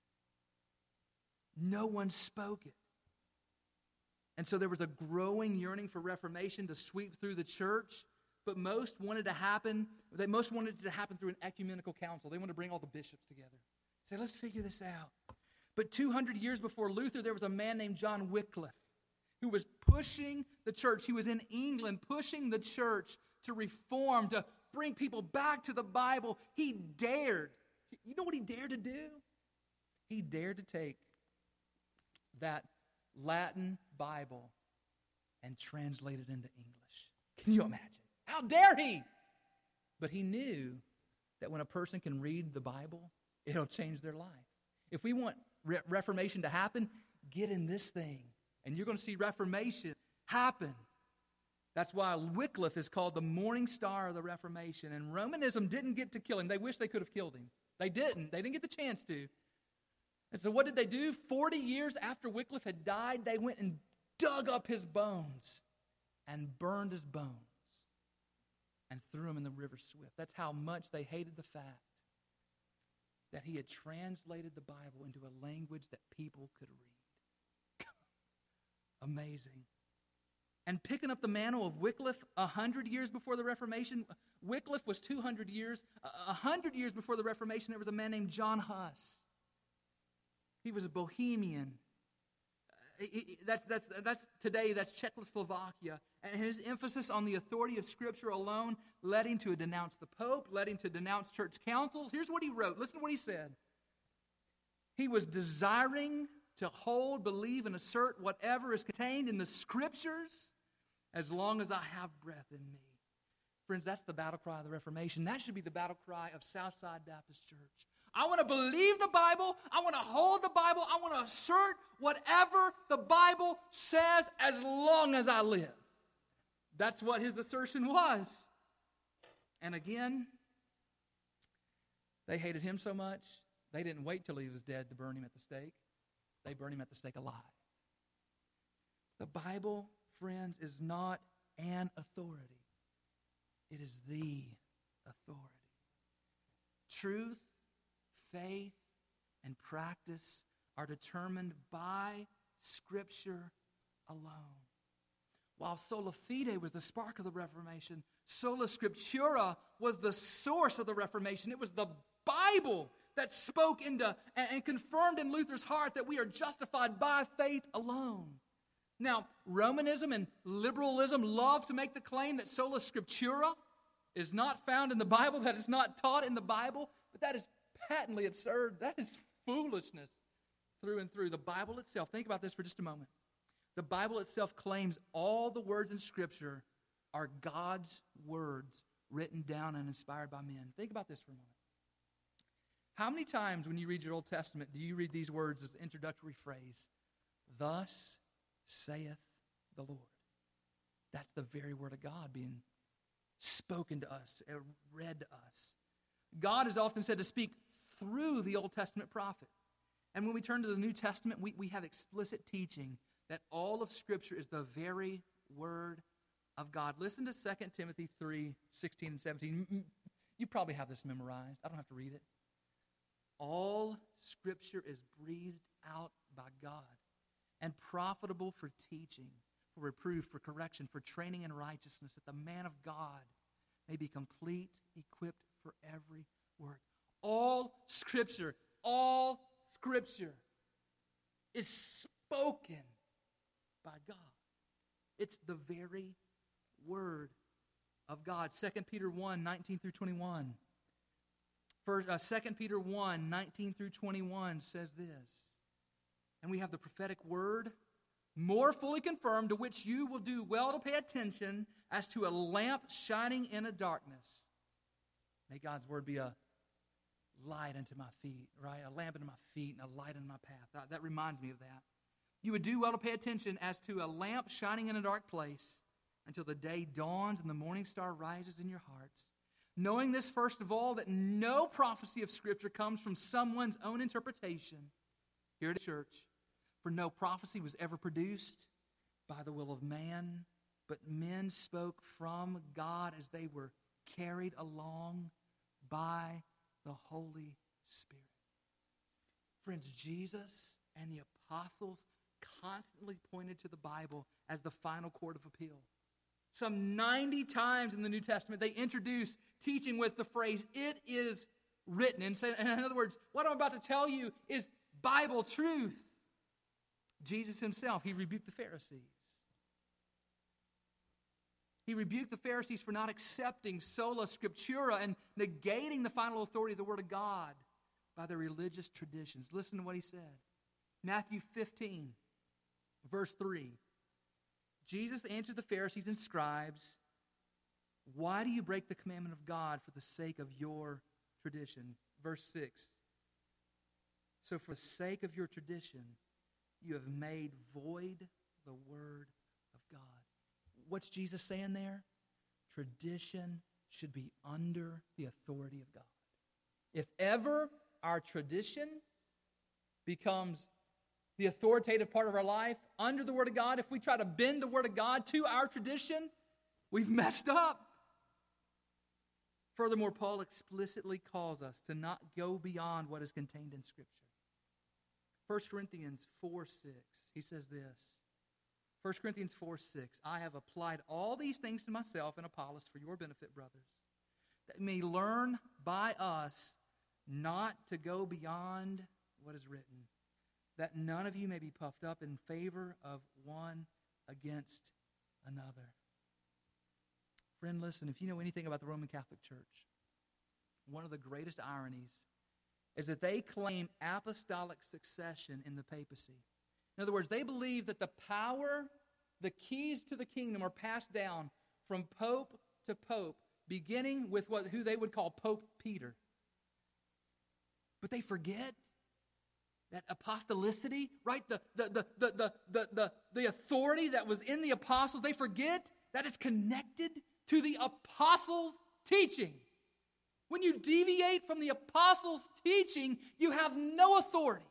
No one spoke it. And so there was a growing yearning for Reformation to sweep through the church, but most wanted it to happen through an ecumenical council. They wanted to bring all the bishops together. Say, let's figure this out. But 200 years before Luther, there was a man named John Wycliffe who was pushing the church. He was in England pushing the church to reform, to bring people back to the Bible. He dared. You know what he dared to do? He dared to take that Latin Bible and translate it into English. Can you imagine? How dare he? But he knew that when a person can read the Bible, it'll change their life. If we want Reformation to happen, get in this thing, and you're going to see Reformation happen. That's why Wycliffe is called the morning star of the Reformation. And Romanism didn't get to kill him. They wish they could have killed him. They didn't. They didn't get the chance to. And so what did they do? 40 years after Wycliffe had died, they went and dug up his bones and burned his bones and threw him in the river Swift. That's how much they hated the fact that he had translated the Bible into a language that people could read. Amazing. And picking up the mantle of Wycliffe 100 years before the Reformation, Wycliffe was 200 years. 100 years before the Reformation, there was a man named John Huss. He was a Bohemian. That's Czechoslovakia. And his emphasis on the authority of Scripture alone led him to denounce the Pope, led him to denounce church councils. Here's what he wrote. Listen to what he said. He was desiring to hold, believe, and assert whatever is contained in the Scriptures as long as I have breath in me. Friends, that's the battle cry of the Reformation. That should be the battle cry of Southside Baptist Church. I want to believe the Bible. I want to hold the Bible. I want to assert whatever the Bible says as long as I live. That's what his assertion was. And again, they hated him so much, they didn't wait till he was dead to burn him at the stake. They burned him at the stake alive. The Bible, friends, is not an authority. It is the authority. Truth, faith and practice are determined by Scripture alone. While sola fide was the spark of the Reformation, sola scriptura was the source of the Reformation. It was the Bible that spoke into and confirmed in Luther's heart that we are justified by faith alone. Now, Romanism and liberalism love to make the claim that sola scriptura is not found in the Bible, that it's not taught in the Bible, but that is patently absurd. That is foolishness through and through. The Bible itself, think about this for just a moment. The Bible itself claims all the words in Scripture are God's words written down and inspired by men. Think about this for a moment. How many times when you read your Old Testament do you read these words as an introductory phrase? Thus saith the Lord. That's the very word of God being spoken to us, read to us. God is often said to speak through the Old Testament prophet. And when we turn to the New Testament, we have explicit teaching that all of Scripture is the very Word of God. Listen to 2 Timothy 3, 16 and 17. You probably have this memorized. I don't have to read it. All Scripture is breathed out by God and profitable for teaching, for reproof, for correction, for training in righteousness, that the man of God may be complete, equipped for every work. All Scripture is spoken by God. It's the very Word of God. 2 Peter 1, 19 through 21. 2 Peter 1, 19 through 21 says this. And we have the prophetic word, more fully confirmed, to which you will do well to pay attention as to a lamp shining in a darkness. May God's word be a light unto my feet, right? A lamp unto my feet and a light unto my path. That reminds me of that. You would do well to pay attention as to a lamp shining in a dark place until the day dawns and the morning star rises in your hearts. Knowing this, first of all, that no prophecy of Scripture comes from someone's own interpretation here at the church. For no prophecy was ever produced by the will of man, but men spoke from God as they were carried along by the Holy Spirit. Friends, Jesus and the apostles constantly pointed to the Bible as the final court of appeal. Some 90 times in the New Testament, they introduce teaching with the phrase, "It is written." And in other words, what I'm about to tell you is Bible truth. Jesus himself, he rebuked the Pharisees. He rebuked the Pharisees for not accepting sola scriptura and negating the final authority of the Word of God by their religious traditions. Listen to what he said. Matthew 15, verse 3. Jesus answered the Pharisees and scribes, "Why do you break the commandment of God for the sake of your tradition?" Verse 6. "So for the sake of your tradition, you have made void the word of God." What's Jesus saying there? Tradition should be under the authority of God. If ever our tradition becomes the authoritative part of our life under the Word of God, if we try to bend the Word of God to our tradition, we've messed up. Furthermore, Paul explicitly calls us to not go beyond what is contained in Scripture. 1 Corinthians 4:6, he says this. 1 Corinthians 4:6, "I have applied all these things to myself and Apollos for your benefit, brothers, that you may learn by us not to go beyond what is written, that none of you may be puffed up in favor of one against another." Friend, listen, if you know anything about the Roman Catholic Church, one of the greatest ironies is that they claim apostolic succession in the papacy. In other words, they believe that the power, the keys to the kingdom are passed down from pope to pope, beginning with who they would call Pope Peter. But they forget that apostolicity, right? The authority that was in the apostles, they forget that it's connected to the apostles' teaching. When you deviate from the apostles' teaching, you have no authority.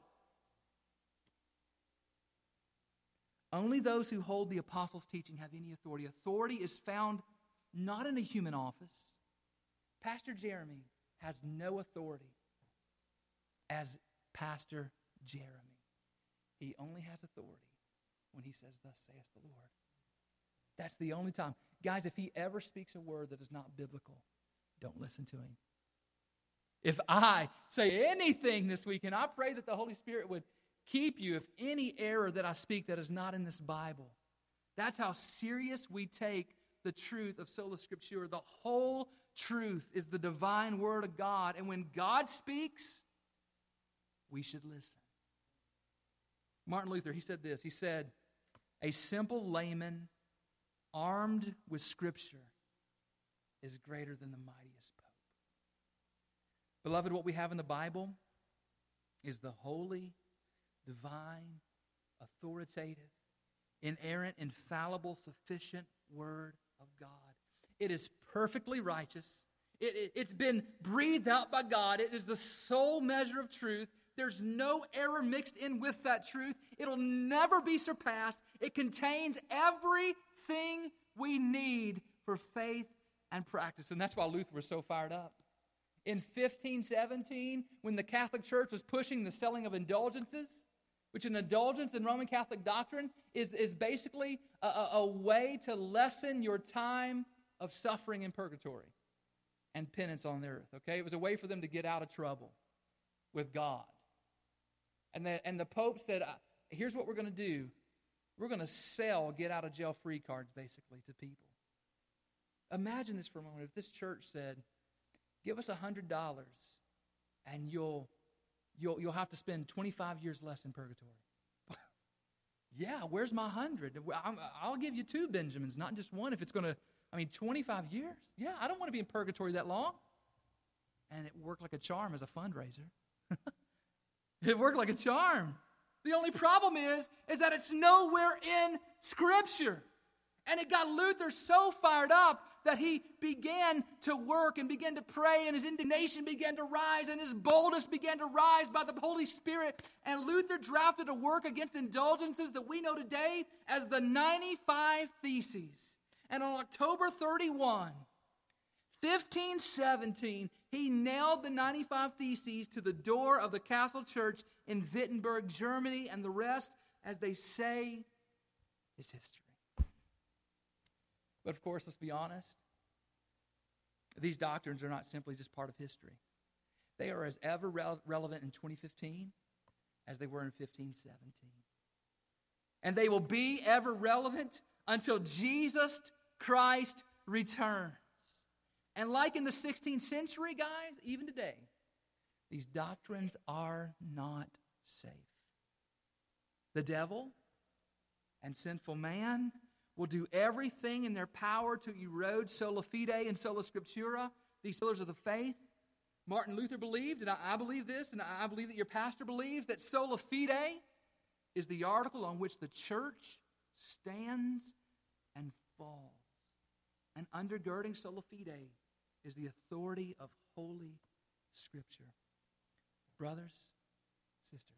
Only those who hold the apostles' teaching have any authority. Authority is found not in a human office. Pastor Jeremy has no authority. as Pastor Jeremy. He only has authority when he says, thus saith the Lord. That's the only time. Guys, if he ever speaks a word that is not biblical, don't listen to him. If I say anything this weekend, I pray that the Holy Spirit would keep you if any error that I speak that is not in this Bible. That's how serious we take the truth of Sola Scriptura. The whole truth is the divine Word of God. And when God speaks, we should listen. Martin Luther, he said this. He said, a simple layman armed with Scripture is greater than the mightiest pope. Beloved, what we have in the Bible is the holy, divine, authoritative, inerrant, infallible, sufficient Word of God. It is perfectly righteous. It's been breathed out by God. It is the sole measure of truth. There's no error mixed in with that truth. It'll never be surpassed. It contains everything we need for faith and practice. And that's why Luther was so fired up. In 1517, when the Catholic Church was pushing the selling of indulgences, which an indulgence in Roman Catholic doctrine is basically a way to lessen your time of suffering in purgatory and penance on the earth. Okay, it was a way for them to get out of trouble with God. And the Pope said, here's what we're going to do. We're going to sell get-out-of-jail-free cards, basically, to people. Imagine this for a moment. If this church said, give us $100 and you'll have to spend 25 years less in purgatory. Yeah, where's my 100? I'll give you 2 Benjamins, not just one, if it's going to, 25 years? Yeah, I don't want to be in purgatory that long. And it worked like a charm as a fundraiser. It worked like a charm. The only problem is that it's nowhere in Scripture. And it got Luther so fired up that he began to work and began to pray, and his indignation began to rise, and his boldness began to rise by the Holy Spirit. And Luther drafted a work against indulgences that we know today as the 95 Theses. And on October 31, 1517, he nailed the 95 Theses to the door of the Castle Church in Wittenberg, Germany, and the rest, as they say, is history. But of course, let's be honest, these doctrines are not simply just part of history. They are as ever relevant in 2015 as they were in 1517. And they will be ever relevant until Jesus Christ returns. And like in the 16th century, guys, even today, these doctrines are not safe. The devil and sinful man will do everything in their power to erode sola fide and sola scriptura, these pillars of the faith. Martin Luther believed, and I believe this, and I believe that your pastor believes, that sola fide is the article on which the church stands and falls. And undergirding sola fide is the authority of Holy Scripture. Brothers, sisters,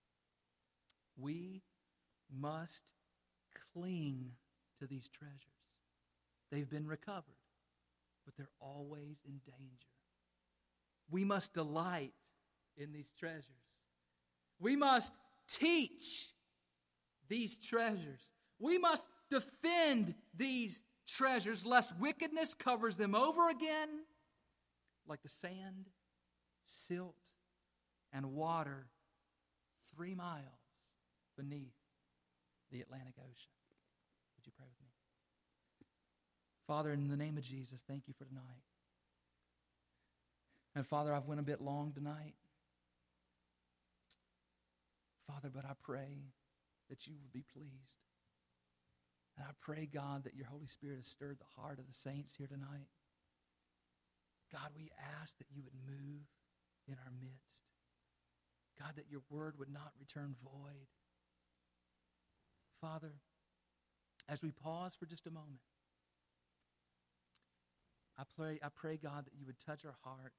we must cling to these treasures. They've been recovered, but they're always in danger. We must delight in these treasures. We must teach these treasures. We must defend these treasures, lest wickedness covers them over again, like the sand, silt, and water 3 miles beneath the Atlantic Ocean. Would you pray with me? Father, in the name of Jesus, thank you for tonight. And Father, I've went a bit long tonight. Father, but I pray that you would be pleased. And I pray, God, that your Holy Spirit has stirred the heart of the saints here tonight. God, we ask that you would move in our midst. God, that your word would not return void. Father, as we pause for just a moment, I pray, God, that you would touch our heart.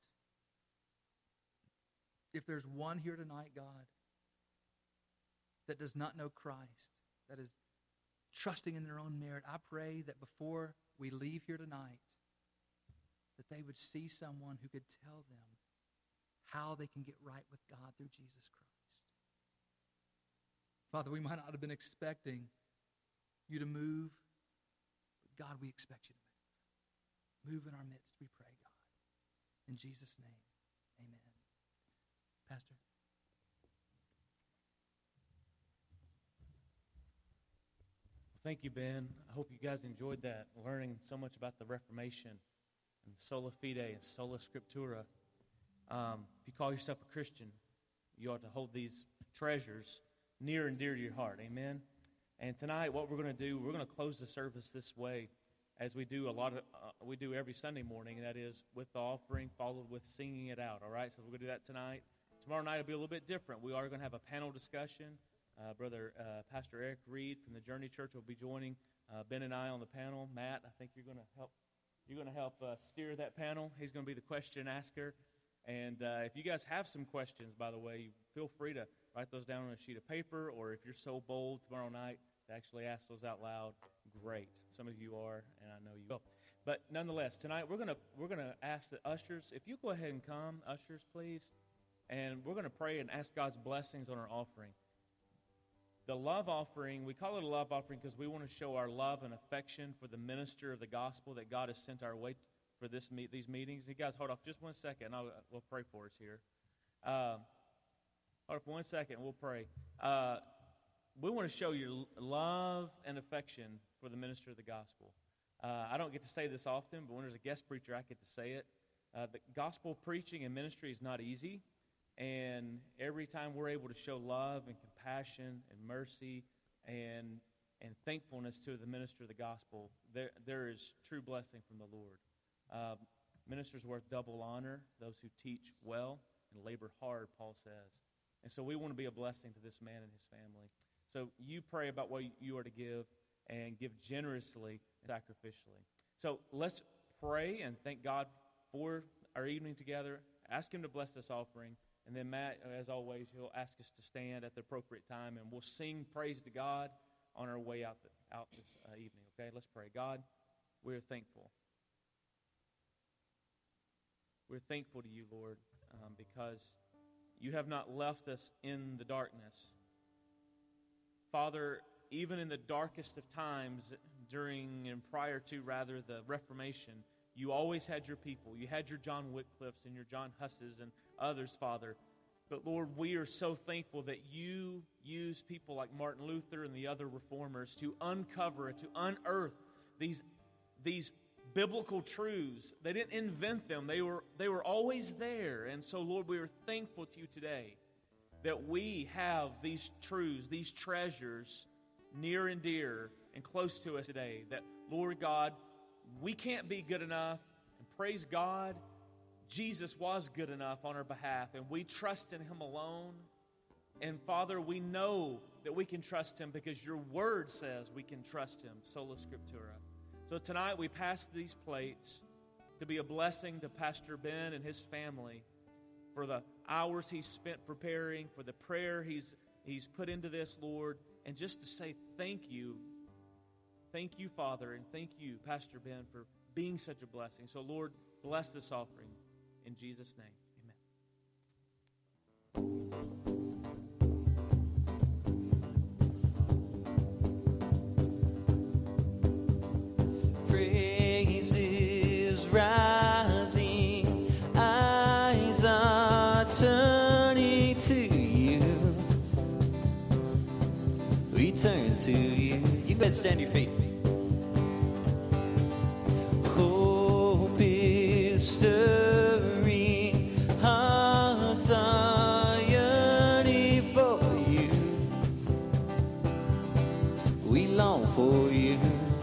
If there's one here tonight, God, that does not know Christ, that is trusting in their own merit, I pray that before we leave here tonight, that they would see someone who could tell them how they can get right with God through Jesus Christ. Father, we might not have been expecting you to move, but God, we expect you to move. Move in our midst, we pray, God. In Jesus' name, amen. Pastor. Thank you, Ben. I hope you guys enjoyed that, learning so much about the Reformation and sola fide and sola scriptura. If you call yourself a Christian, you ought to hold these treasures near and dear to your heart. Amen? And tonight, what we're going to do, we're going to close the service this way, as we do we do every Sunday morning, and that is with the offering, followed with singing it out. All right? So we're going to do that tonight. Tomorrow night will be a little bit different. We are going to have a panel discussion. Pastor Eric Reed from the Journey Church will be joining Ben and I on the panel. Matt, I think you're going to help steer that panel. He's going to be the question asker. And if you guys have some questions, by the way, feel free to write those down on a sheet of paper, or if you're so bold tomorrow night to actually ask those out loud, great. Some of you are, and I know you will. But nonetheless, tonight we're gonna ask the ushers, if you go ahead and come, ushers, please, and we're going to pray and ask God's blessings on our offering. The love offering, we call it a love offering because we want to show our love and affection for the minister of the gospel that God has sent our way for these meetings. You guys, hold off just 1 second. We'll pray for us here. Hold on for 1 second. We'll pray. We want to show your love and affection for the minister of the gospel. I don't get to say this often, but when there's a guest preacher, I get to say it. The gospel preaching and ministry is not easy. And every time we're able to show love and compassion and mercy and thankfulness to the minister of the gospel, there is true blessing from the Lord. Ministers worth double honor, those who teach well and labor hard, Paul says. And so we want to be a blessing to this man and his family. So you pray about what you are to give, and give generously and sacrificially. So let's pray and thank God for our evening together. Ask Him to bless this offering. And then Matt, as always, he'll ask us to stand at the appropriate time, and we'll sing praise to God on our way out this evening. Okay, let's pray. God, we're thankful. We're thankful to you, Lord, because you have not left us in the darkness. Father, even in the darkest of times, during and prior to, rather, the Reformation, you always had your people. You had your John Wycliffes and your John Husses and others, Father. But, Lord, we are so thankful that you use people like Martin Luther and the other reformers to uncover, to unearth these biblical truths. They didn't invent them. They were always there. And so, Lord, we are thankful to you today that we have these truths, these treasures near and dear and close to us today. That, Lord God, we can't be good enough, and praise God, Jesus was good enough on our behalf, and we trust in Him alone. And Father, we know that we can trust Him because your word says we can trust Him, sola scriptura. So tonight we pass these plates to be a blessing to Pastor Ben and his family for the hours he's spent preparing, for the prayer he's put into this, Lord, and just to say thank you. Thank you, Father, and thank you, Pastor Ben, for being such a blessing. So, Lord, bless this offering in Jesus' name. Amen. Praises rising, eyes are turning to you. We turn to you. You can go ahead and stand your feet. Hope is stirring, hearts are yearning for you. We long for you.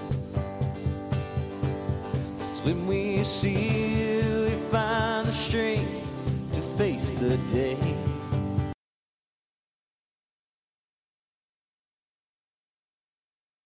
'Cause when we see you, we find the strength to face the day.